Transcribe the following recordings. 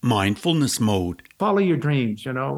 Mindfulness mode. Follow your dreams.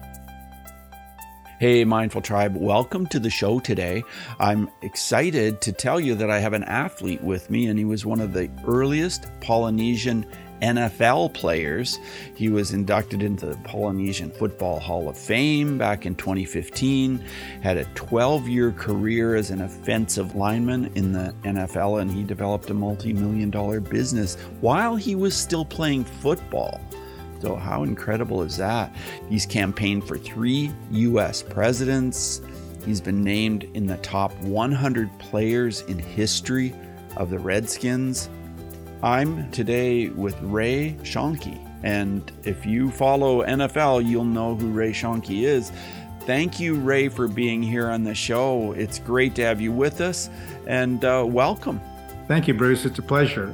Hey, Mindful Tribe, welcome to the show today. I'm excited to tell you that I have an athlete with me, and he was one of the earliest Polynesian NFL players. He was inducted into the Polynesian Football Hall of Fame back in 2015, had a 12-year career as an offensive lineman in the NFL, and he developed a multi-million-dollar business while he was still playing football. So how incredible is that? He's campaigned for 3 U.S. presidents. He's been named in the top 100 players in history of the Redskins. I'm today with Ray Schoenke, and if you follow NFL, you'll know who Ray Schoenke is. Thank you, Ray, for being here on the show. It's great to have you with us, and welcome. Thank you, Bruce. It's a pleasure.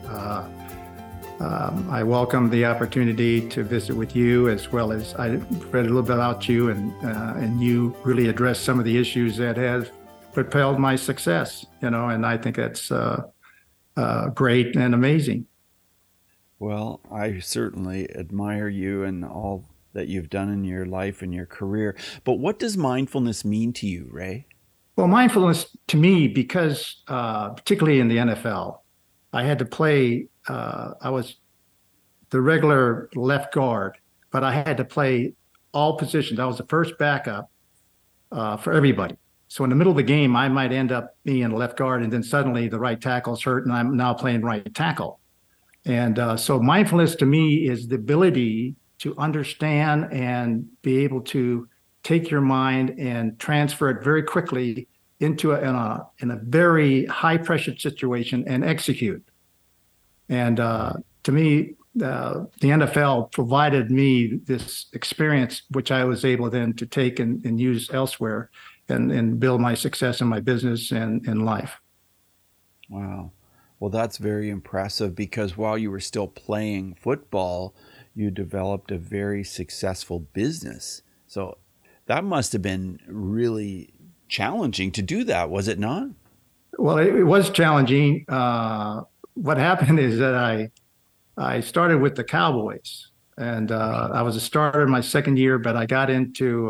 I welcome the opportunity to visit with you, as well as I read a little bit about you, and you really addressed some of the issues that have propelled my success, and I think that's great and amazing. Well, I certainly admire you and all that you've done in your life and your career. But what does mindfulness mean to you, Ray? Well, mindfulness to me, because particularly in the NFL, I had to play, I was the regular left guard, but I had to play all positions. I was the first backup for everybody. So in the middle of the game, I might end up being left guard, and then suddenly the right tackle's hurt, and I'm now playing right tackle. And so mindfulness to me is the ability to understand and be able to take your mind and transfer it very quickly into in a very high pressure situation and execute. And to me, the NFL provided me this experience, which I was able then to take and use elsewhere and build my success in my business and in life. Wow. Well, that's very impressive, because while you were still playing football, you developed a very successful business. So that must have been really challenging to do that, was it not? Well, it was challenging. What happened is that I started with the Cowboys, and I was a starter in my second year, but I got into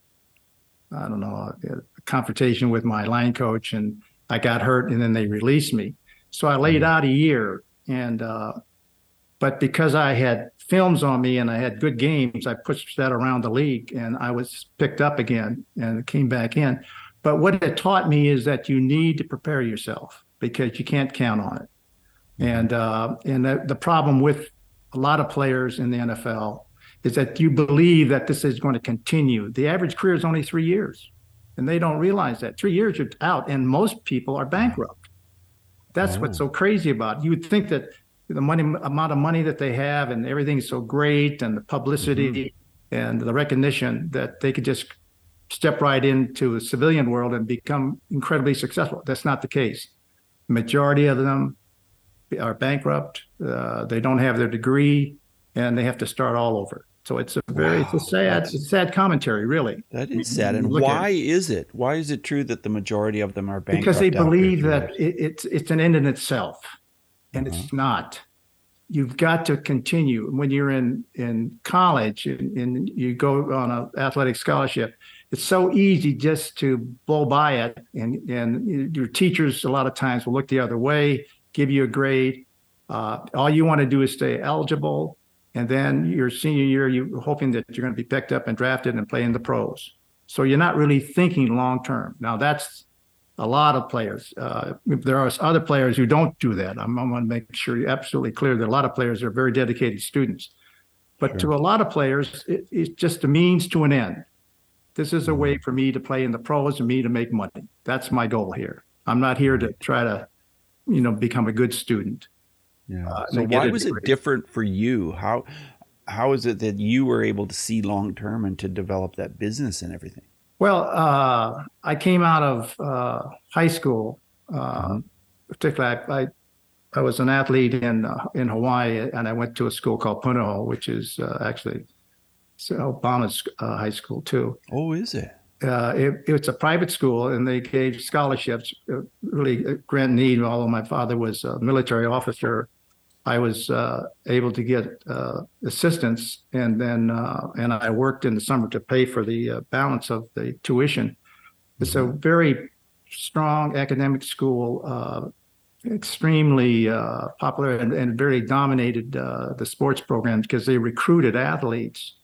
a confrontation with my line coach, and I got hurt, and then they released me. So I laid out a year, and but because I had films on me and I had good games, I pushed that around the league, and I was picked up again and came back in. But what it taught me is that you need to prepare yourself, because you can't count on it. And the problem with a lot of players in the NFL is that you believe that this is going to continue. The average career is only 3 years, and they don't realize that 3 years you're out, and most people are bankrupt. That's what's so crazy about it. You would think that the amount of money that they have and everything's so great, and the publicity and the recognition, that they could just step right into the civilian world and become incredibly successful. That's not the case. The majority of them are bankrupt. They don't have their degree, and they have to start all over. So it's a sad commentary, really. That is sad. And why is it? Why is it true that the majority of them are bankrupt? Because they believe that it's an end in itself, and it's not. You've got to continue. When you're in college and you go on an athletic scholarship, it's so easy just to blow by it, and your teachers a lot of times will look the other way, give you a grade. All you want to do is stay eligible. And then your senior year, you're hoping that you're going to be picked up and drafted and play in the pros. So you're not really thinking long term. Now, that's a lot of players. There are other players who don't do that. I want to make sure you're absolutely clear that a lot of players are very dedicated students. But to a lot of players, it's just a means to an end. This is a way for me to play in the pros and me to make money. That's my goal here. I'm not here to try to, become a good student. Yeah. So why was it different for you? How is it that you were able to see long term and to develop that business and everything? Well, I came out of high school. Particularly, I was an athlete in Hawaii, and I went to a school called Punahou, which is actually Obama's high school too. Oh, is it? It's a private school, and they gave scholarships, really a grand need, although my father was a military officer I was able to get assistance, and then and I worked in the summer to pay for the balance of the tuition. It's a very strong academic school, extremely popular, and very dominated the sports programs because they recruited athletes.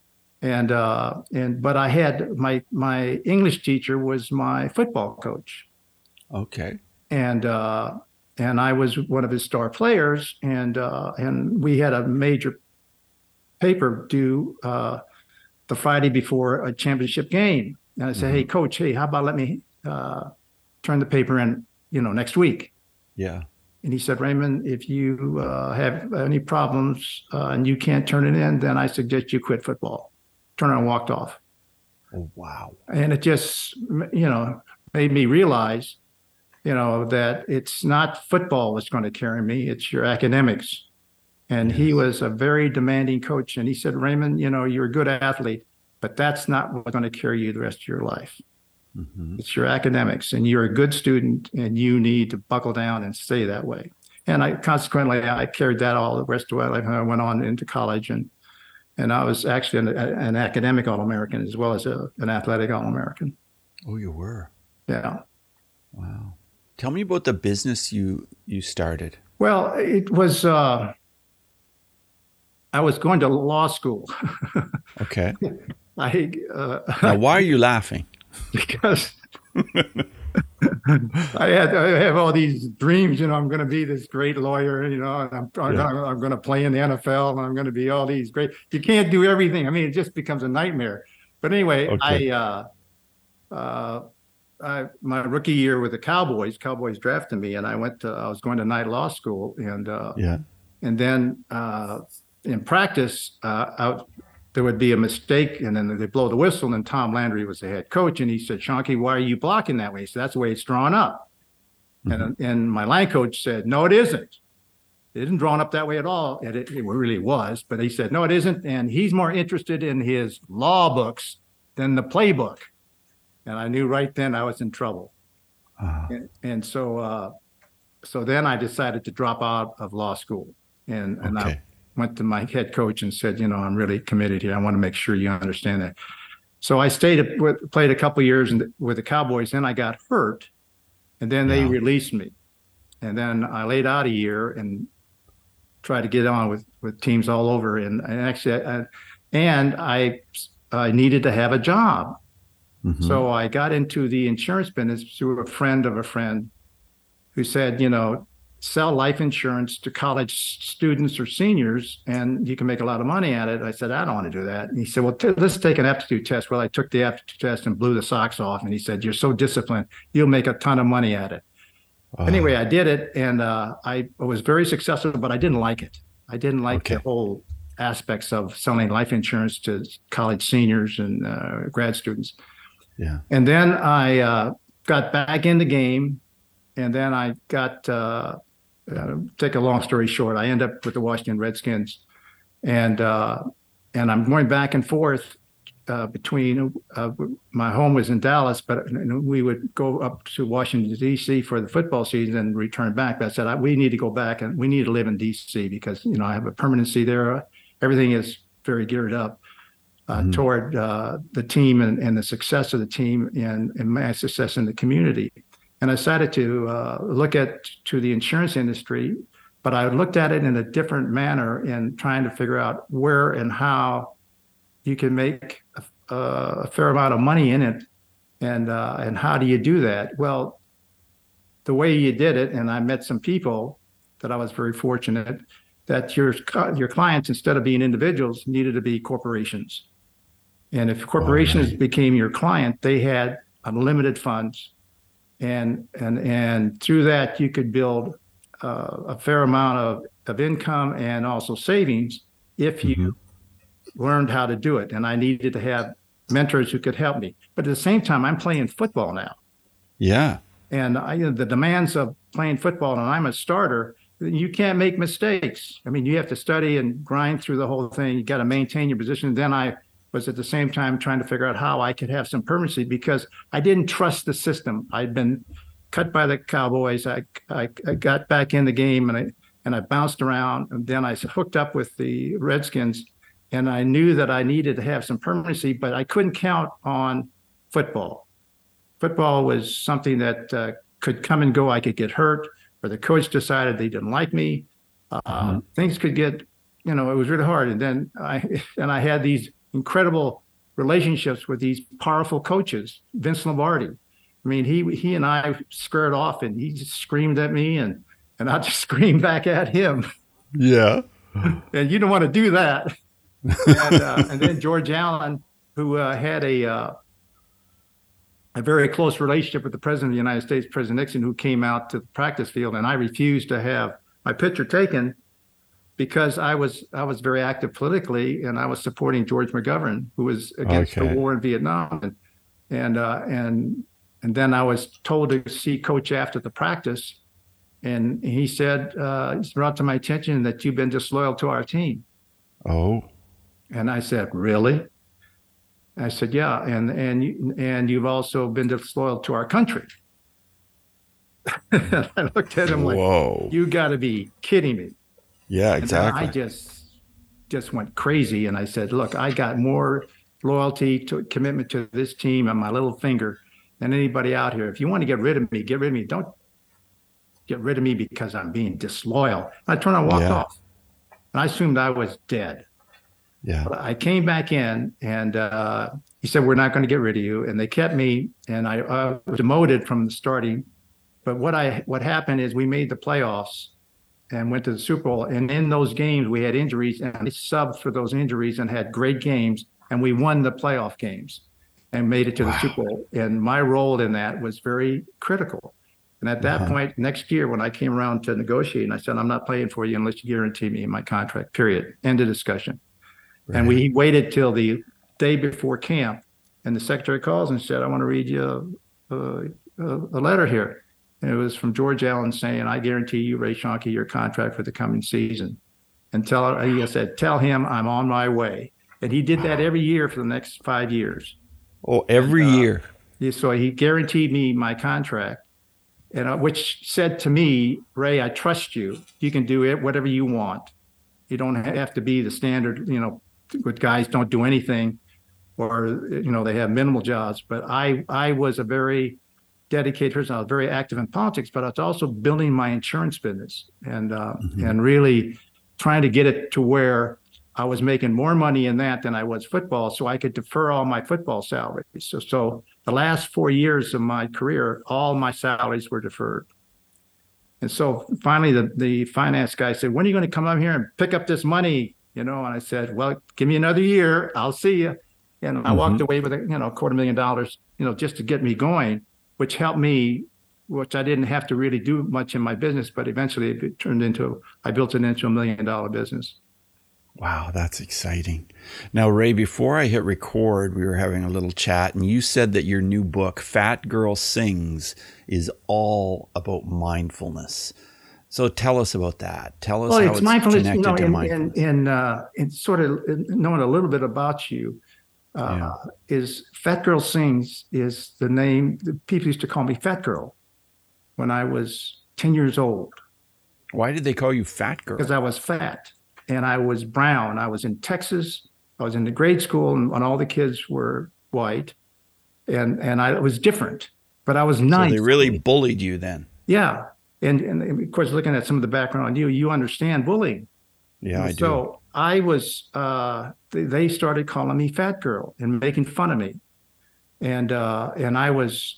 But I had my English teacher was my football coach. Okay. And I was one of his star players, and we had a major paper due the Friday before a championship game. And I said, "Hey, coach, hey, how about let me turn the paper in, next week?" Yeah. And he said, "Raymond, if you have any problems and you can't turn it in, then I suggest you quit football." Turned around and walked off. Oh, wow. And it just, made me realize, that it's not football that's going to carry me, it's your academics. And he was a very demanding coach. And he said, "Raymond, you're a good athlete, but that's not what's going to carry you the rest of your life. It's your academics, and you're a good student, and you need to buckle down and stay that way." And I carried that all the rest of my life. I went on into college, and I was actually an academic All-American as well as an athletic All-American. Oh, you were? Yeah. Wow. Tell me about the business you started. Well, it was, I was going to law school. Okay. Now, why are you laughing? Because I have all these dreams, I'm going to be this great lawyer, and I'm going to play in the NFL, and I'm going to be all these great. You can't do everything. I mean, it just becomes a nightmare. But anyway, okay. My rookie year with the Cowboys drafted me, and I was going to night law school, and then in practice, there would be a mistake, and then they blow the whistle, and then Tom Landry was the head coach, and he said, "Shonky, why are you blocking that way?" He said, "That's the way it's drawn up." And my line coach said, "No, it isn't. It isn't drawn up that way at all." And it really was, but he said, "No, it isn't." And he's more interested in his law books than the playbook. And I knew right then I was in trouble. And so then I decided to drop out of law school. And I went to my head coach and said, "I'm really committed here. I want to make sure you understand that." So I played a couple of years with the Cowboys. Then I got hurt, and then they released me. And then I laid out a year and tried to get on with teams all over. And actually, I needed to have a job. So I got into the insurance business through a friend of a friend who said, sell life insurance to college students or seniors, and you can make a lot of money at it. I said, "I don't want to do that." And he said, "Well, let's take an aptitude test." Well, I took the aptitude test and blew the socks off. And he said, "You're so disciplined, you'll make a ton of money at it." Anyway, I did it, and I was very successful, but I didn't like it. I didn't like the whole aspects of selling life insurance to college seniors and grad students. Yeah. And then I got back in the game, and then I got, take a long story short, I ended up with the Washington Redskins, and I'm going back and forth between, my home was in Dallas, but we would go up to Washington, D.C. for the football season and return back. But I said, we need to go back, and we need to live in D.C. because, I have a permanency there. Everything is very geared up toward the team and the success of the team and my success in the community. And I decided to look to the insurance industry, but I looked at it in a different manner in trying to figure out where and how you can make a fair amount of money in it, and how do you do that? Well, the way you did it, and I met some people that I was very fortunate that your clients, instead of being individuals, needed to be corporations. And if corporations became your client, they had unlimited funds, and through that you could build a fair amount of income and also savings if you learned how to do it. And I needed to have mentors who could help me. But at the same time, I'm playing football now. Yeah. And the demands of playing football, and I'm a starter, you can't make mistakes. I mean, you have to study and grind through the whole thing. You got to maintain your position. Then I was at the same time trying to figure out how I could have some permanency because I didn't trust the system. I'd been cut by the Cowboys. I got back in the game, and and I bounced around. And then I hooked up with the Redskins, and I knew that I needed to have some permanency, but I couldn't count on football. Football was something that could come and go. I could get hurt, or the coach decided they didn't like me. Things could get, it was really hard. And then I had these incredible relationships with these powerful coaches. Vince Lombardi. I mean, he and I squared off, and he just screamed at me, and I just screamed back at him. Yeah. And you don't want to do that. And then George Allen, who had a very close relationship with the President of the United States, President Nixon, who came out to the practice field, and I refused to have my picture taken because I was very active politically, and I was supporting George McGovern, who was against the war in Vietnam, and then I was told to see Coach after the practice, and he said, it's brought to my attention that you've been disloyal to our team. Oh. And I said, really? I said, yeah, and you've also been disloyal to our country. I looked at him like, whoa, you got to be kidding me. Yeah, exactly. And I just went crazy, and I said, look, I got more loyalty to commitment to this team on my little finger than anybody out here. If you want to get rid of me, get rid of me. Don't get rid of me because I'm being disloyal. I turned and walked off, and I assumed I was dead. Yeah. But I came back in, and he said, we're not going to get rid of you. And they kept me, and I was demoted from the starting. But what happened is we made the playoffs and went to the Super Bowl. And in those games, we had injuries, and I subbed for those injuries and had great games. And we won the playoff games and made it to the Super Bowl. And my role in that was very critical. And at that point, next year, when I came around to negotiate, and I said, I'm not playing for you unless you guarantee me my contract, period. End of discussion. Right. And we waited till the day before camp, and the secretary calls and said, I want to read you a letter here. And it was from George Allen saying, I guarantee you, Ray Schonke, your contract for the coming season. And he said, tell him I'm on my way. And he did that every year for the next 5 years. Oh, every year. So he guaranteed me my contract, and which said to me, Ray, I trust you. You can do it, whatever you want. You don't have to be the standard, with guys don't do anything, or they have minimal jobs. But I was a very dedicated person. I was very active in politics, but I was also building my insurance business and really trying to get it to where I was making more money in that than I was football, so I could defer all my football salaries. So the last 4 years of my career, all my salaries were deferred. And so finally, the finance guy said, when are you going to come up here and pick up this money? And I said, well, give me another year. I'll see you. And I walked away with $250,000, just to get me going, which helped me, which I didn't have to really do much in my business, but eventually I built it into $1 million business. Wow, that's exciting. Now, Ray, before I hit record, we were having a little chat, and you said that your new book, Fat Girl Sings, is all about mindfulness. So tell us about that. Tell us how it's connected to mindfulness. And sort of knowing a little bit about you, is Fat Girl Sings is the name. People used to call me Fat Girl when I was 10 years old. Why did they call you Fat Girl? Because I was fat. And I was brown. I was in Texas. I was in the grade school, and all the kids were white, and I was different. But I was nice. So they really bullied you then. Yeah, and of course, looking at some of the background on you understand bullying. Yeah, I do. So I was. They started calling me Fat Girl and making fun of me, and I was.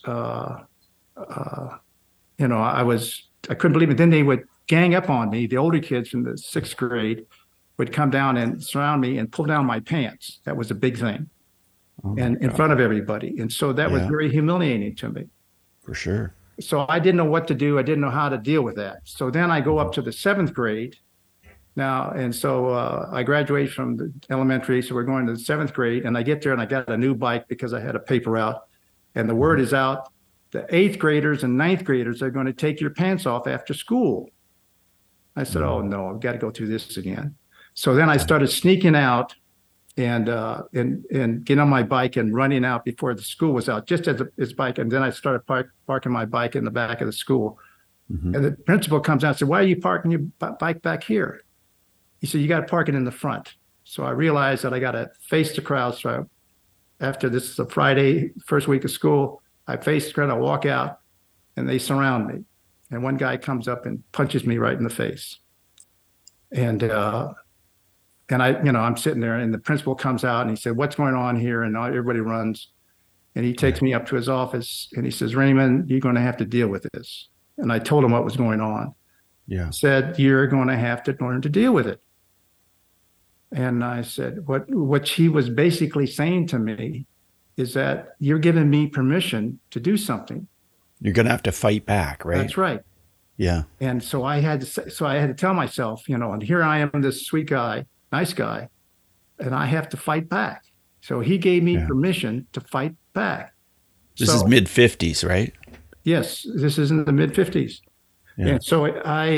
I couldn't believe it. Then they would gang up on me. The older kids from the 6th grade would come down and surround me and pull down my pants. That was a big thing, and in front of everybody. And so that was very humiliating to me. For sure. So I didn't know what to do. I didn't know how to deal with that. So then I go up to the 7th grade now. And so I graduate from the elementary. So we're going to the 7th grade, and I get there and I got a new bike because I had a paper route, and the word is out. The 8th graders and 9th graders are going to take your pants off after school. I said, oh, no, I've got to go through this again. So then I started sneaking out and getting on my bike and running out before the school was out, just as his bike. And then I started parking my bike in the back of the school. Mm-hmm. And the principal comes out and said, "Why are you parking your bike back here?" He said, "You got to park it in the front." So I realized that I got to face the crowd. So after this is a Friday, first week of school, I face the crowd, I walk out, and they surround me. And one guy comes up and punches me right in the face. And I'm sitting there, and the principal comes out and he said, "What's going on here?" And everybody runs. And he takes me up to his office and he says, "Raymond, you're going to have to deal with this." And I told him what was going on. Yeah. He said, "You're going to have to learn to deal with it." And I said, what he was basically saying to me is that you're giving me permission to do something. You're going to have to fight back, right? That's right. Yeah. And so I had to tell myself, and here I am, this sweet guy, nice guy, and I have to fight back. So he gave me permission to fight back. This is mid 50s, right? Yes, this is in the mid 50s. Yeah. And so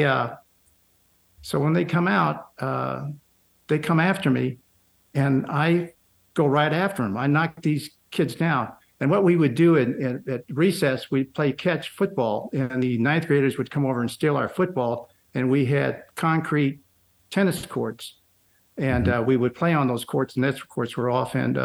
so when they come out, they come after me, and I go right after them. I knock these kids down. And what we would do at recess, we'd play catch football, and the ninth graders would come over and steal our football. And we had concrete tennis courts, and we would play on those courts, and those courts were off, and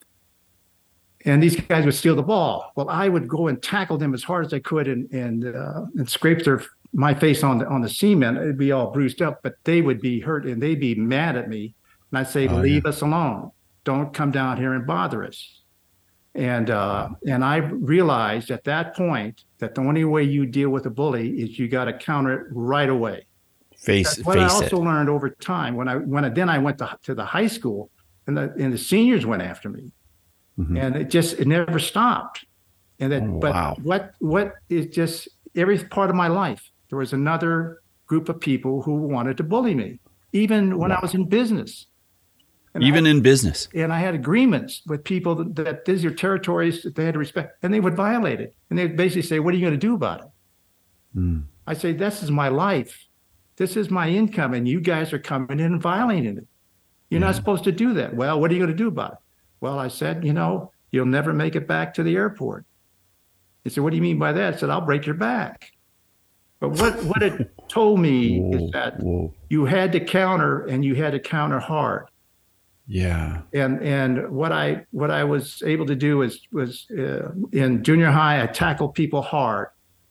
these guys would steal the ball. Well, I would go and tackle them as hard as I could, and scrape my face on the cement. It'd be all bruised up, but they would be hurt and they'd be mad at me. And I'd say, "Leave us alone. Don't come down here and bother us." And I realized at that point that the only way you deal with a bully is you got to counter it right away. What I also learned over time when I went to the high school, and the seniors went after me, and it never stopped. And what is just every part of my life, there was another group of people who wanted to bully me, even when I was in business. And in business. And I had agreements with people that these are territories that they had to respect, and they would violate it. And they would basically say, "What are you going to do about it?" I say, "This is my life. This is my income, and you guys are coming in and violating it. You're not supposed to do that." "Well, what are you going to do about it?" Well, I said, "You'll never make it back to the airport." He said, "What do you mean by that?" I said, "I'll break your back." But what it told me is that you had to counter, and you had to counter hard. Yeah. And what I was able to do was in junior high, I tackled people hard.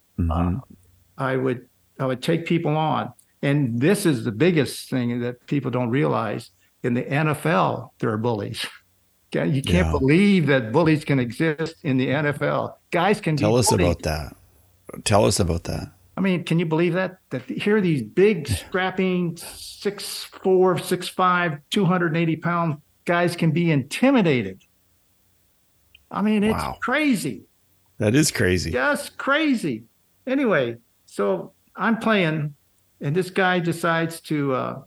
I would take people on, and this is the biggest thing that people don't realize. In the NFL, there are bullies. You can't believe that bullies can exist in the NFL. Guys can tell us about that. Tell us about that. I mean, can you believe that here are these big, strapping 6'4", 6'5", 280-pound guys can be intimidated? I mean, it's crazy. That is crazy. Just crazy. Anyway, so I'm playing, and this guy decides to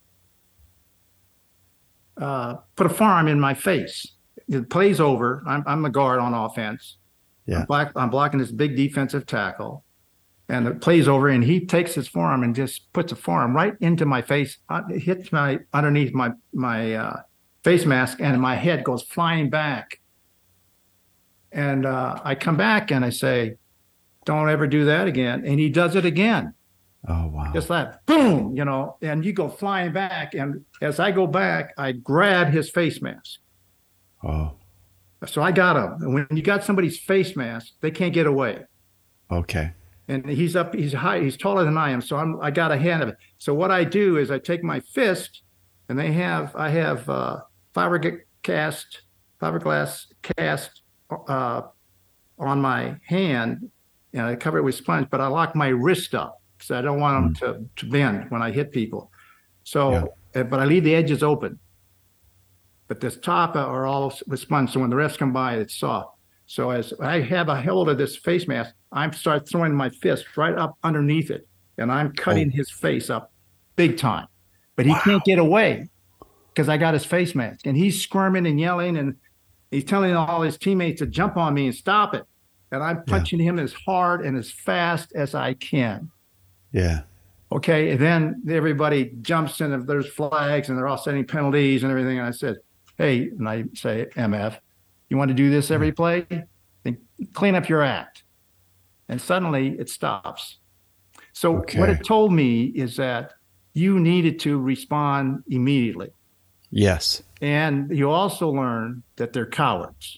put a forearm in my face. The play's over. I'm the guard on offense. Yeah. I'm blocking this big defensive tackle. And the play's over, and he takes his forearm and just puts a forearm right into my face. It hits underneath my face mask, and my head goes flying back. And I come back and I say, "Don't ever do that again." And he does it again. Oh, wow. Just like, boom, and you go flying back. And as I go back, I grab his face mask. Oh. So I got him. And when you got somebody's face mask, they can't get away. Okay. And he's high, he's taller than I am, so I got a hand of it. So what I do is I take my fist, and I have fiberglass cast on my hand, and I cover it with sponge, but I lock my wrist up because I don't want them to bend when I hit people. So, but I leave the edges open. But this top are all with sponge, so when the refs come by, it's soft. So as I have a hold of this face mask, I start throwing my fist right up underneath it, and I'm cutting his face up big time. But he can't get away because I got his face mask, and he's squirming and yelling, and he's telling all his teammates to jump on me and stop it. And I'm punching him as hard and as fast as I can. Yeah. Okay, and then everybody jumps in, and there's flags, and they're all setting penalties and everything. And I said, "Hey," and I say, "MF, you want to do this every play? Then clean up your act." And suddenly it stops. So what Okay. it told me is that you needed to respond immediately. Yes. And you also learn that they're cowards.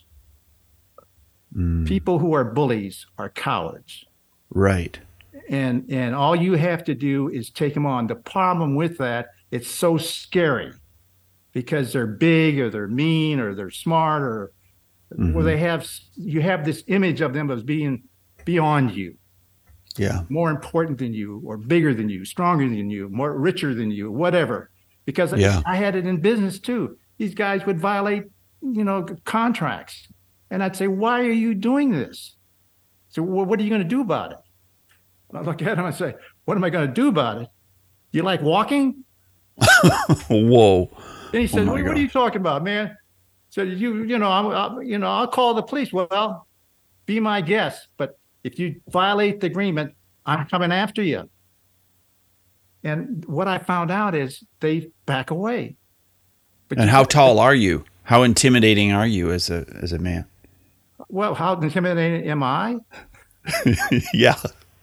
Mm. People who are bullies are cowards. Right. And all you have to do is take them on. The problem with that, it's so scary because they're big or they're mean or they're smart or Mm-hmm. you have this image of them as being beyond you, Yeah. more important than you, or bigger than you, stronger than you, more richer than you, whatever. Because Yeah. I had it in business too. These guys would violate, contracts, and I'd say, "Why are you doing this?" So, well, what are you going to do about it? And I look at him and say, "What am I going to do about it? You like walking?" Whoa. And he Oh said, my "What are you gosh. talking about, man?" So I'll call the police. Well, be my guest, but if you violate the agreement, I'm coming after you. And what I found out is they back away. But And you how got, tall are you? How intimidating are you as a man? well, how intimidating am I? Yeah.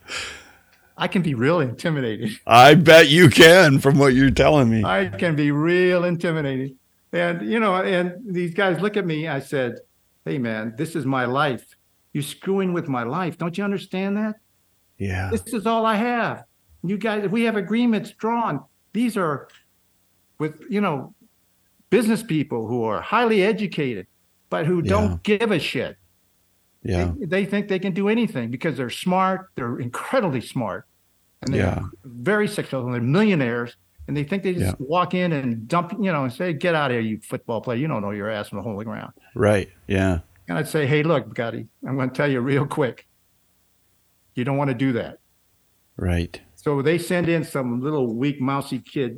I can be real intimidating. I bet you can from what you're telling me. I can be real intimidating. And these guys look at me. I said, "Hey, man, this is my life. You're screwing with my life. Don't you understand that? Yeah. This is all I have. You guys, we have agreements drawn. These are with, business people who are highly educated, but who Yeah. don't give a shit. Yeah. They think they can do anything because they're smart. They're incredibly smart, and they're Yeah. very successful. They're millionaires, and they think they Yeah. just walk in and dump, and say, "Get out of here, you football player. You don't know your ass from the holy ground." Right. Yeah. And I'd say, "Hey, look, Gotti, I'm going to tell you real quick. You don't want to do that." Right. So they send in some little weak, mousy kid,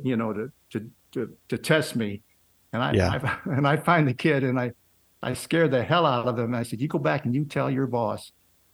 to test me, and Yeah. I find the kid, and I scared the hell out of him. I said, "You go back and you tell your boss,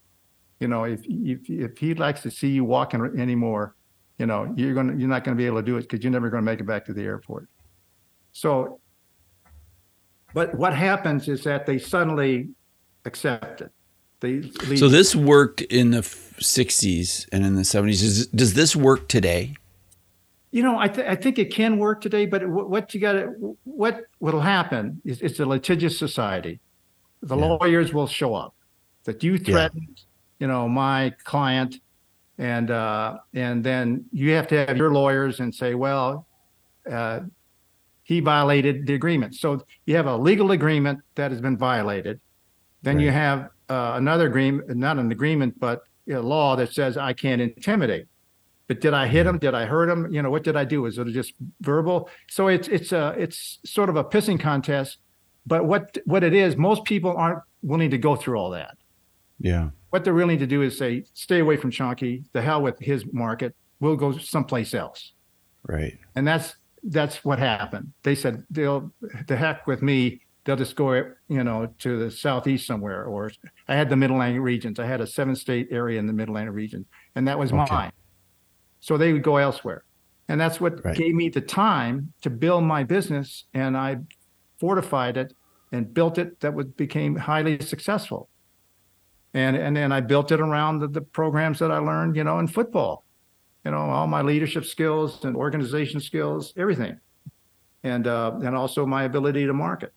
if he likes to see you walking anymore, you're not gonna be able to do it because you're never gonna make it back to the airport." So, but what happens is that they suddenly accept it. They leave. So this worked in the 60s and in the 70s. Does this work today? I think it can work today, but what will happen is it's a litigious society. The Yeah. lawyers will show up that you Yeah. threatened, my client, and then you have to have your lawyers and say, well, he violated the agreement. So you have a legal agreement that has been violated. Then you Right. have another agreement, not an agreement, but a law that says I can't intimidate. But did I hit him? Did I hurt him? What did I do? Is it just verbal? So it's sort of a pissing contest. But what it is, most people aren't willing to go through all that. Yeah. What they're willing to do is say, "Stay away from Chonky. The hell with his market. We'll go someplace else." Right. And that's what happened. They said, "The heck with me. They'll just go, to the southeast somewhere." Or I had the Mid-Atlantic regions. I had a 7-state area in the Mid-Atlantic region, and that was Okay. mine. So they would go elsewhere. And that's what Right. gave me the time to build my business. And I fortified it and built it that became highly successful. And then I built it around the programs that I learned, in football, all my leadership skills and organization skills, everything. And also my ability to market.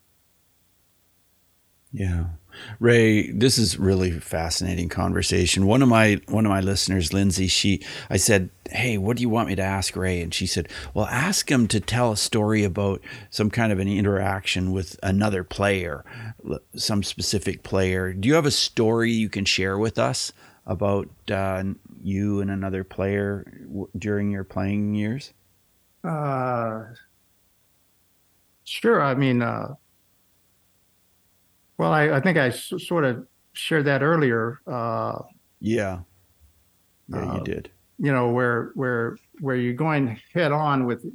Yeah. Ray, this is really fascinating conversation. One of my listeners, Lindsay, I said, "Hey, what do you want me to ask Ray?" And she said, "Well, ask him to tell a story about some kind of an interaction with another player, some specific player. Do you have a story you can share with us about you and another player during your playing years?" Sure. I mean, well, I think I sort of shared that earlier. Yeah. Yeah, you did. Where you're going head on with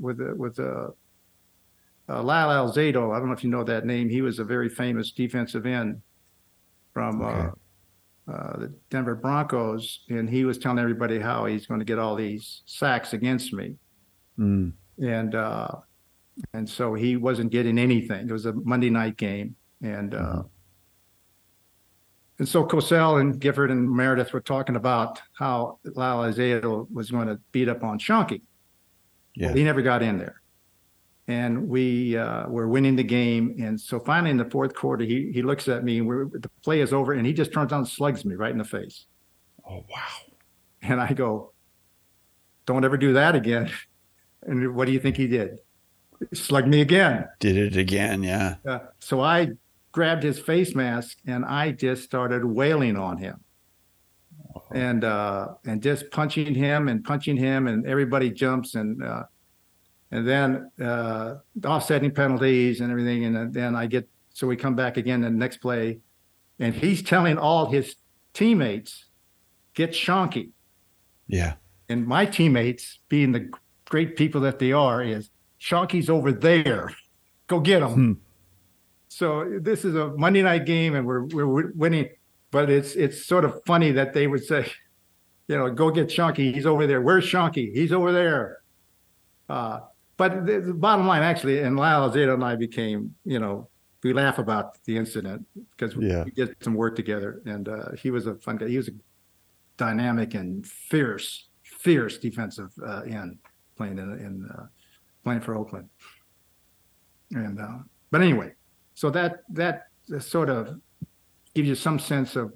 Lyle Alzado. I don't know if you know that name. He was a very famous defensive end from Okay. the Denver Broncos, and he was telling everybody how he's going to get all these sacks against me, Mm. and so he wasn't getting anything. It was a Monday night game, and And so Cosell and Gifford and Meredith were talking about how Lyle Alzado was going to beat up on Shonky. Yeah. Well, he never got in there. And we were winning the game. And so finally in the fourth quarter, he looks at me, and the play is over, and he just turns on and slugs me right in the face. Oh, wow. And I go, don't ever do that again. And what do you think he did? He slugged me again. Did it again, yeah. So I grabbed his face mask and I just started wailing on him. And just punching him, and everybody jumps, and then offsetting penalties and everything. And then so we come back again the next play, and he's telling all his teammates, get Shonky. Yeah. And my teammates, being the great people that they are, is Shonky's over there. Go get him. So this is a Monday night game, and we're winning. But it's sort of funny that they would say, go get Shonky. He's over there. Where's Shonky? He's over there. But the bottom line, actually, and Lyle Alzado and I became, we laugh about the incident because we did some work together. And he was a fun guy. He was a dynamic and fierce defensive end playing for Oakland. And but anyway, so that sort of gives you some sense of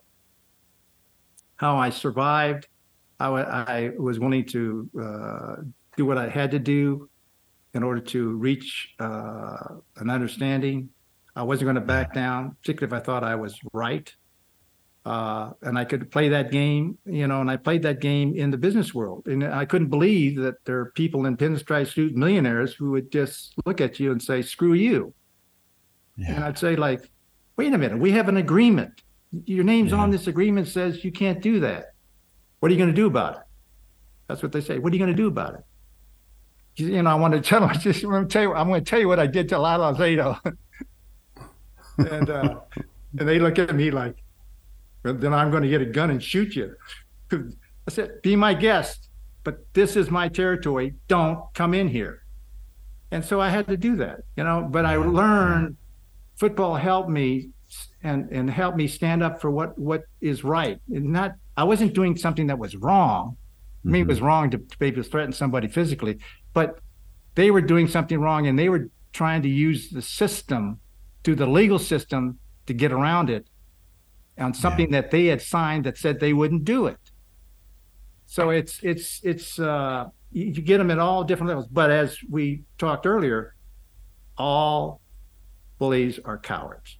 how I survived, how I was willing to do what I had to do in order to reach an understanding. I wasn't going to back down, particularly if I thought I was right. And I could play that game, and I played that game in the business world. And I couldn't believe that there are people in pinstripe suits, millionaires, who would just look at you and say, screw you. Yeah. And I'd say, like, wait a minute, we have an agreement. Your name's on this agreement, says you can't do that. What are you going to do about it? That's what they say. What are you going to do about it? I want to tell them, I'm going to tell you what I did to Lyle Alzado. and they look at me like, then I'm going to get a gun and shoot you. I said, be my guest, but this is my territory. Don't come in here. And so I had to do that, but I learned football helped me and helped me stand up for what is right. And I wasn't doing something that was wrong. I mean, it was wrong to maybe threaten somebody physically, but they were doing something wrong, and they were trying to use the system, through the legal system, to get around it on something that they had signed that said they wouldn't do it. So it's you get them at all different levels. But as we talked earlier, all bullies are cowards.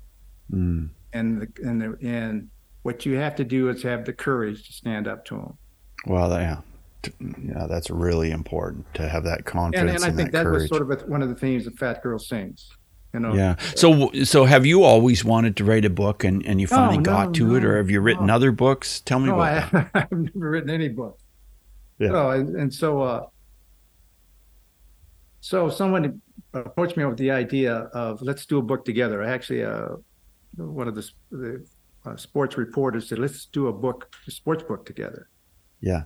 And what you have to do is have the courage to stand up to them. Well, that's really important, to have that confidence and I think that courage. was sort of one of the themes that Fat Girl Sings. Yeah. So have you always wanted to write a book, and you finally got to it, or have you written other books? Tell me about that. I've never written any book. Yeah. No, and so someone approached me with the idea of, let's do a book together. Actually, one of the sports reporters said, let's do a sports book together. Yeah.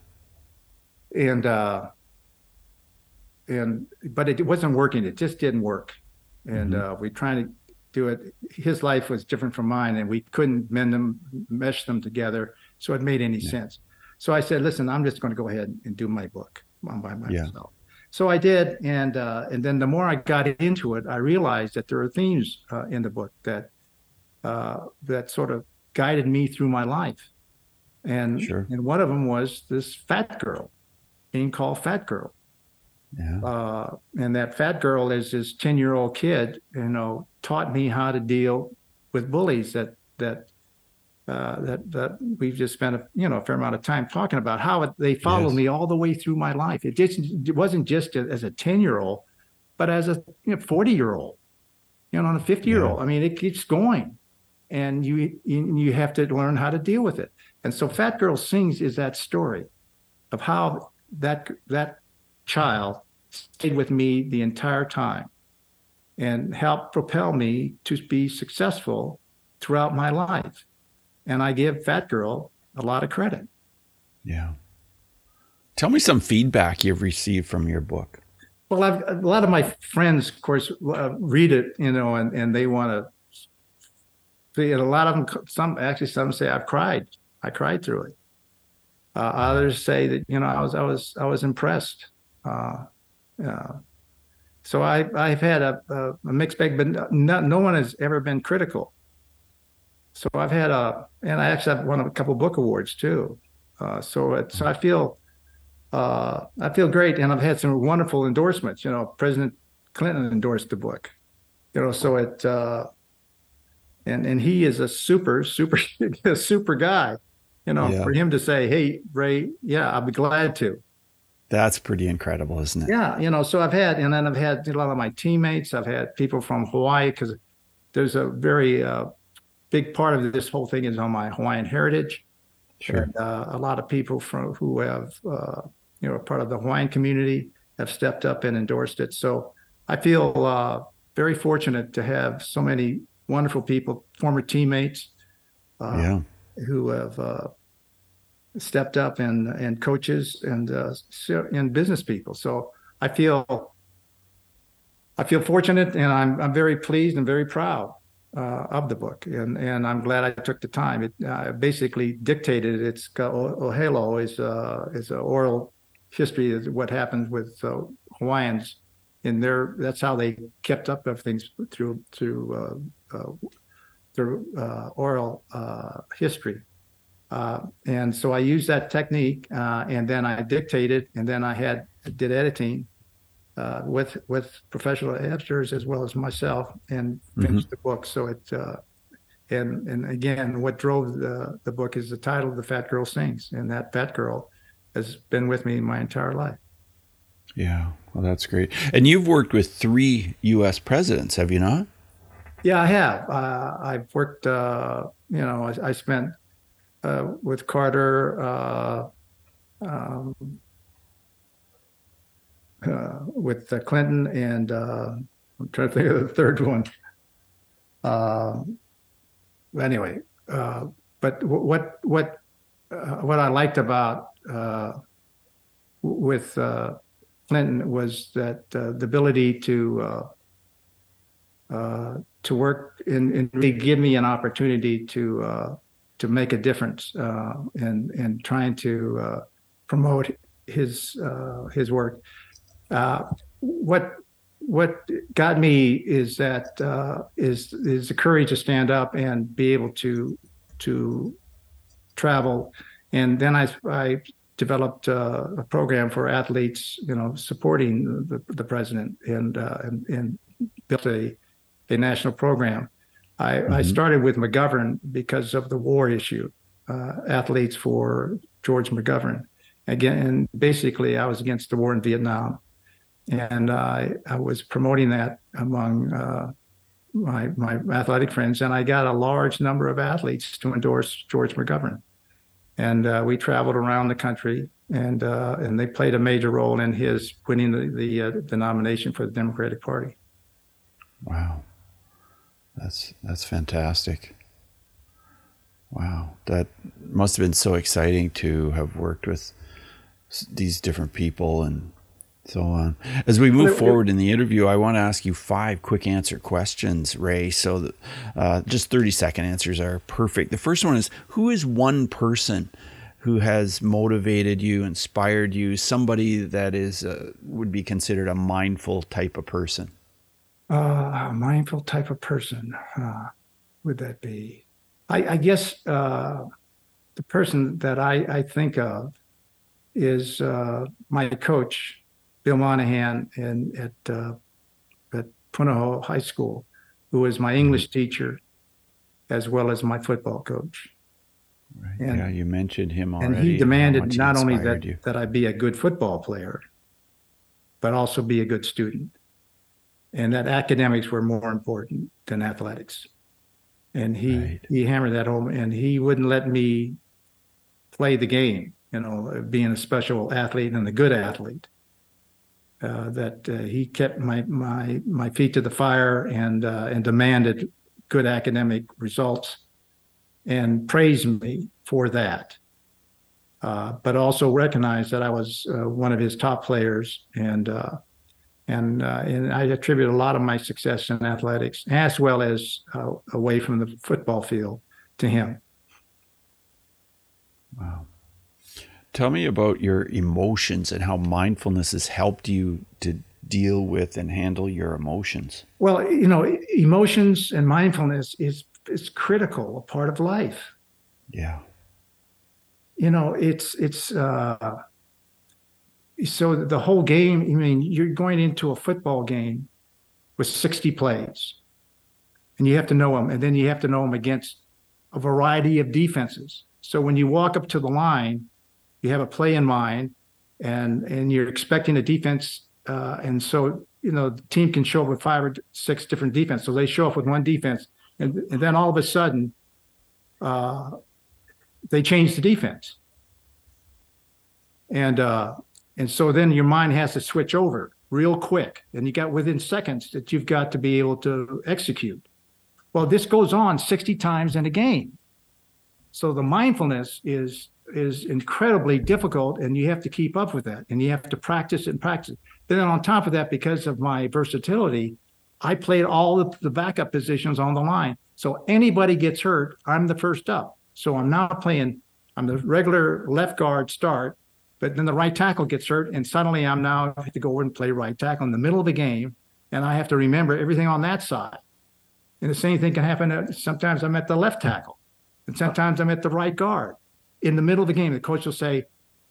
But it wasn't working. It just didn't work. And we tried to do it. His life was different from mine, and we couldn't mesh them together, so it made any sense. So I said, listen, I'm just going to go ahead and do my book by myself. Yeah. So I did, and then the more I got into it, I realized that there are themes in the book that sort of guided me through my life. And one of them was this fat girl, being called Fat Girl. Yeah. And that fat girl, as this 10-year-old kid, taught me how to deal with bullies that we've just spent a fair amount of time talking about, how they followed me all the way through my life. It wasn't just as a 10-year-old, but as a 40-year-old, and a 50-year-old. I mean, it keeps going, and you have to learn how to deal with it. And so Fat Girl Sings is that story of how that child stayed with me the entire time and helped propel me to be successful throughout my life. And I give Fat Girl a lot of credit. Yeah. Tell me some feedback you've received from your book. Well, a lot of my friends, of course, read it, and they want to See, and a lot of them, some say I've cried. I cried through it. Others say that I was impressed. Uh, uh, so I've had a mixed bag, but no one has ever been critical. So and I actually have won a couple book awards too. So I feel great, and I've had some wonderful endorsements. President Clinton endorsed the book. So and he is a super a super guy. Yeah. For him to say, "Hey, Ray, yeah, I'll be glad to." That's pretty incredible, isn't it? Yeah, so I've had a lot of my teammates. I've had people from Hawaii because there's a very big part of this whole thing is on my Hawaiian heritage. Sure. And a lot of people who have, part of the Hawaiian community have stepped up and endorsed it. So I feel very fortunate to have so many wonderful people, former teammates, Yeah. who have stepped up, and coaches and business people. So I feel fortunate, and I'm very pleased and very proud of the book, and I'm glad I took the time. It basically dictated. It's Ohelo is an oral history of what happens with Hawaiians in their. That's how they kept up everything through oral history. And so I used that technique, and then I dictated, and then I did editing with professional editors as well as myself, and finished the book. So and again, what drove the book is the title, "The Fat Girl Sings," and that fat girl has been with me my entire life. Yeah. Well, that's great. And you've worked with 3 U.S. presidents, have you not? Yeah, I have. I've worked. I spent with Carter. With Clinton, and I'm trying to think of the third one. Anyway, but what I liked about with Clinton was that the ability to work and really give me an opportunity to make a difference, and trying to promote his work. What got me is that is the courage to stand up and be able to travel, and then I developed a program for athletes, supporting the president, and built a national program. I started with McGovern because of the war issue, athletes for George McGovern. Again, and basically I was against the war in Vietnam. And I was promoting that among my athletic friends, and I got a large number of athletes to endorse George McGovern. And we traveled around the country, and they played a major role in his winning the nomination for the Democratic Party. Wow, that's fantastic. Wow, that must have been so exciting to have worked with these different people and so on. As we move forward in the interview, I want to ask you 5 quick answer questions, Ray. So just 30-second answers are perfect. The first one is, who is one person who has motivated you, inspired you, somebody that is would be considered a mindful type of person? A mindful type of person, would that be? I guess the person that I think of is my coach, Bill Monahan, at Punahou High School, who was my English teacher as well as my football coach. Right. And, yeah, you mentioned him already. And he demanded not only that I be a good football player, but also be a good student, and that academics were more important than athletics. And he hammered that home, and he wouldn't let me play the game, being a special athlete and a good athlete. He kept my feet to the fire, and demanded good academic results, and praised me for that. But also recognized that I was one of his top players, and And I attribute a lot of my success in athletics, as well as away from the football field, to him. Wow. Tell me about your emotions and how mindfulness has helped you to deal with and handle your emotions. Well, emotions and mindfulness is critical, a part of life. Yeah. It's so the whole game. I mean, you're going into a football game with 60 plays, and you have to know them, and then you have to know them against a variety of defenses. So when you walk up to the line, you have a play in mind, and you're expecting a defense, and so the team can show up with 5 or 6 different defenses. So they show up with one defense, and then all of a sudden, they change the defense, and so then your mind has to switch over real quick, and you got within seconds that you've got to be able to execute. Well, this goes on 60 times in a game. So the mindfulness is incredibly difficult, and you have to keep up with that, and you have to practice and practice. Then on top of that, because of my versatility, I played all the backup positions on the line. So anybody gets hurt, I'm the first up. So I'm the regular left guard start, but then the right tackle gets hurt, and suddenly I have to go over and play right tackle in the middle of the game, and I have to remember everything on that side. And the same thing can happen. Sometimes I'm at the left tackle, and sometimes I'm at the right guard. In the middle of the game, the coach will say,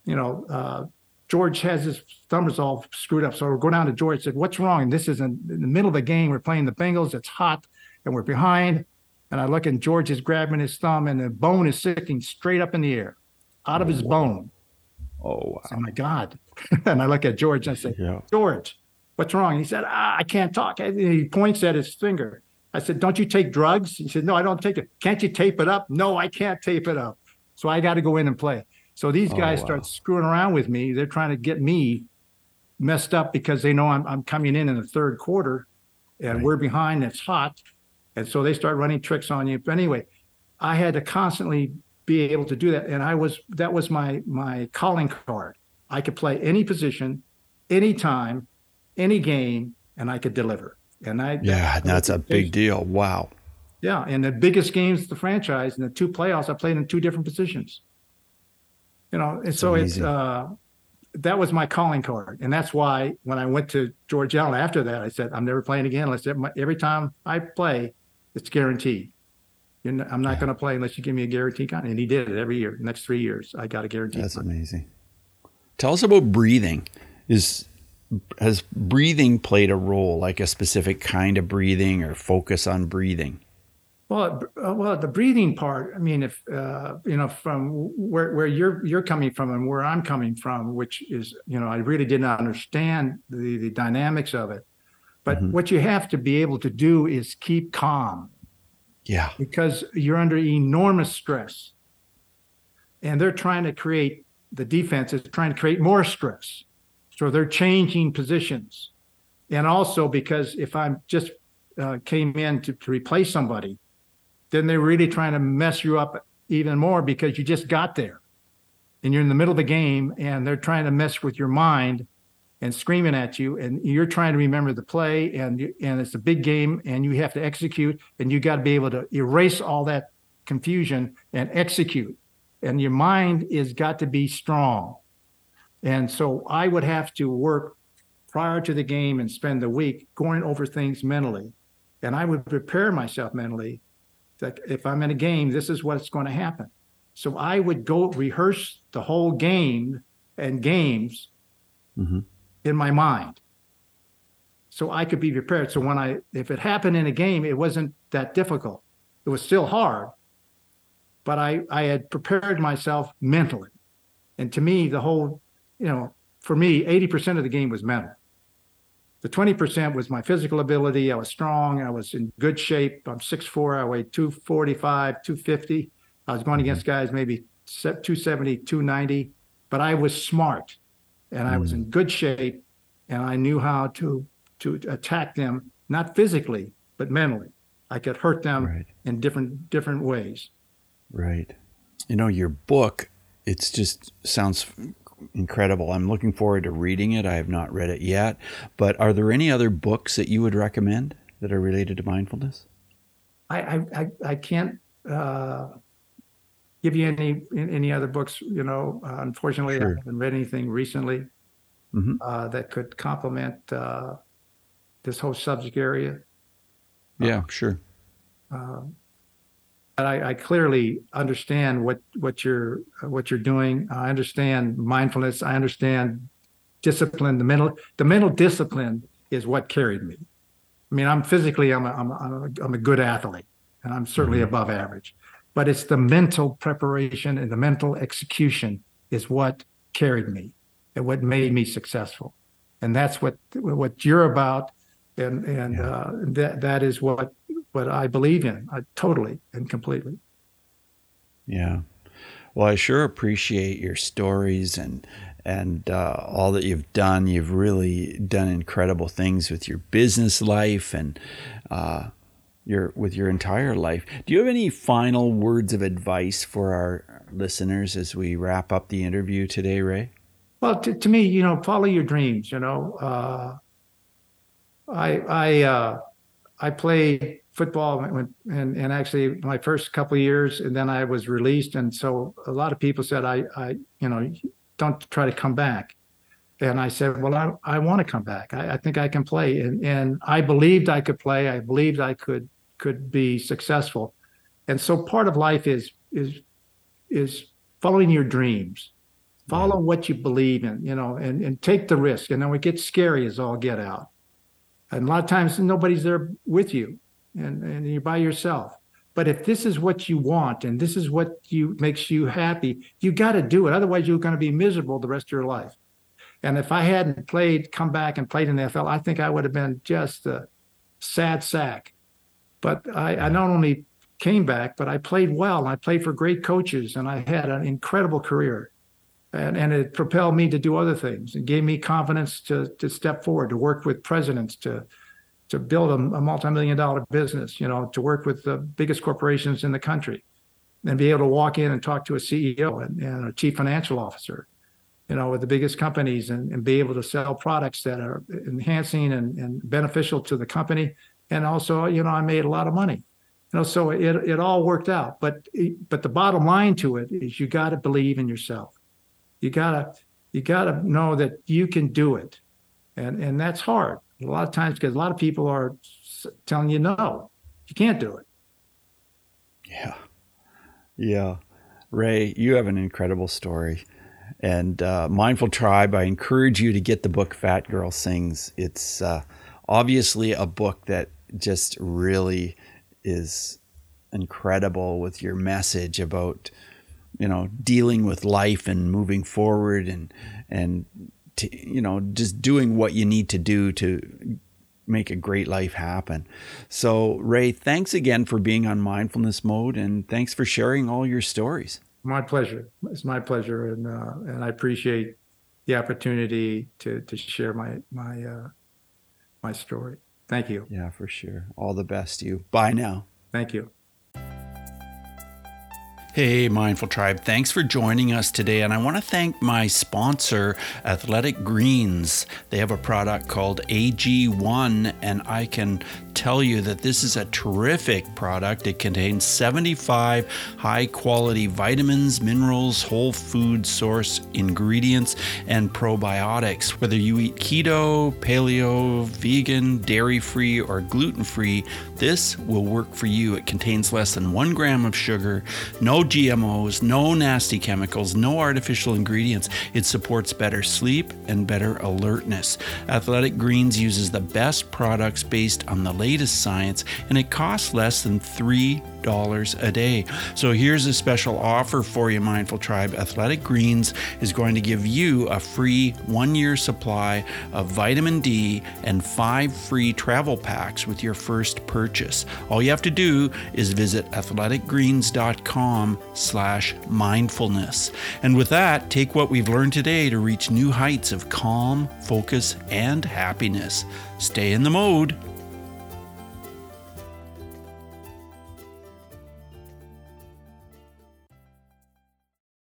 George has his thumbs all screwed up. So we'll go down to George and say, what's wrong? And this is in the middle of the game. We're playing the Bengals. It's hot, and we're behind. And I look, and George is grabbing his thumb, and the bone is sticking straight up in the air, out of his bone. Oh, wow. Oh, my God. And I look at George, and I say, George, what's wrong? And he said, I can't talk. And he points at his finger. I said, don't you take drugs? He said, no, I don't take it. Can't you tape it up? No, I can't tape it up. So I got to go in and play. So these guys start screwing around with me. They're trying to get me messed up because they know I'm coming in the third quarter, and we're behind. It's hot. And so they start running tricks on you. But anyway, I had to constantly be able to do that. And that was my calling card. I could play any position, anytime, any game, and I could deliver. And that's a big deal. Wow. Yeah. And the biggest games of the franchise, in the 2 playoffs, I played in 2 different positions. And so amazing. That was my calling card. And that's why when I went to George Allen after that, I said, I'm never playing again. Every time I play, it's guaranteed. I'm not going to play unless you give me a guarantee contract. And he did it every year. The next 3 years, I got a guarantee. That's amazing. Tell us about breathing. Has breathing played a role, like a specific kind of breathing or focus on breathing? Well, the breathing part. I mean, if from where you're coming from and where I'm coming from, which is, I really didn't understand the dynamics of it. But what you have to be able to do is keep calm. Yeah. Because you're under enormous stress, and they're trying to create the defense is trying to create more stress. So they're changing positions, and also because if I'm just came in to replace somebody, then they're really trying to mess you up even more because you just got there and you're in the middle of the game, and they're trying to mess with your mind and screaming at you, and you're trying to remember the play, and it's a big game, and you have to execute, and you got to be able to erase all that confusion and execute, and your mind is got to be strong. And so I would have to work prior to the game and spend the week going over things mentally, and I would prepare myself mentally that if I'm in a game, this is what's going to happen. So I would go rehearse the whole game and games in my mind, so I could be prepared. So if it happened in a game, it wasn't that difficult. It was still hard, but I had prepared myself mentally. And to me, the whole, for me, 80% of the game was mental. The 20% was my physical ability. I was strong. I was in good shape. I'm 6'4". I weighed 245, 250. I was going against guys maybe 270, 290, but I was smart, and I was in good shape, and I knew how to attack them, not physically, but mentally. I could hurt them in different ways. Right. Your book, it's just sounds incredible. I'm looking forward to reading it. I have not read it yet. But are there any other books that you would recommend that are related to mindfulness? I can't give you any other books. Unfortunately, Sure. I haven't read anything recently that could complement this whole subject area. Yeah, sure. But I clearly understand what you're doing. I understand mindfulness. I understand discipline. The mental discipline is what carried me. I mean, I'm a good athlete, and I'm certainly above average. But it's the mental preparation and the mental execution is what carried me and what made me successful. And that's what you're about, and that is what I believe in, totally and completely. Yeah. Well, I sure appreciate your stories and all that you've done. You've really done incredible things with your business life and with your entire life. Do you have any final words of advice for our listeners as we wrap up the interview today, Ray? Well, to me, follow your dreams. I played football and actually my first couple of years, and then I was released. And so a lot of people said, don't try to come back. And I said, well, I want to come back. I think I can play. And I believed I could play. I believed I could be successful. And so part of life is following your dreams, follow what you believe in, and take the risk. And then it gets scary as all get out. And a lot of times nobody's there with you and you're by yourself. But if this is what you want and this is what makes you happy, you got to do it. Otherwise, you're going to be miserable the rest of your life. And if I hadn't come back and played in the NFL, I think I would have been just a sad sack. But I not only came back, but I played well. I played for great coaches, and I had an incredible career. And it propelled me to do other things and gave me confidence to step forward, to work with presidents, to build a multi-million-dollar business, to work with the biggest corporations in the country and be able to walk in and talk to a CEO and a chief financial officer, with the biggest companies and be able to sell products that are enhancing and beneficial to the company. And also, I made a lot of money, so it all worked out. But the bottom line to it is you got to believe in yourself. You gotta know that you can do it, and that's hard a lot of times because a lot of people are telling you no, you can't do it. Yeah. Ray, you have an incredible story, and Mindful Tribe. I encourage you to get the book Fat Girl Sings. It's obviously a book that just really is incredible with your message about dealing with life and moving forward and just doing what you need to do to make a great life happen. So Ray, thanks again for being on Mindfulness Mode, and thanks for sharing all your stories. My pleasure. It's my pleasure. And I appreciate the opportunity to share my story. Thank you. Yeah, for sure. All the best to you. Bye now. Thank you. Hey, Mindful Tribe, thanks for joining us today. And I want to thank my sponsor, Athletic Greens. They have a product called AG1, and I can tell you that this is a terrific product. It contains 75 high-quality vitamins, minerals, whole food source ingredients, and probiotics. Whether you eat keto, paleo, vegan, dairy-free, or gluten-free, this will work for you. It contains less than 1 gram of sugar, no GMOs, no nasty chemicals, no artificial ingredients. It supports better sleep and better alertness. Athletic Greens uses the best products based on the latest science, and it costs less than $3 a day. So here's a special offer for you, Mindful Tribe. Athletic Greens is going to give you a free 1-year supply of vitamin D and 5 free travel packs with your first purchase. All you have to do is visit athleticgreens.com/mindfulness. And with that, take what we've learned today to reach new heights of calm, focus, and happiness. Stay in the mode.